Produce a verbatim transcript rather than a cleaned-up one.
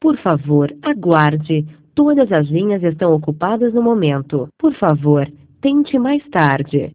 Por favor, aguarde. Todas as linhas estão ocupadas no momento. Por favor, tente mais tarde.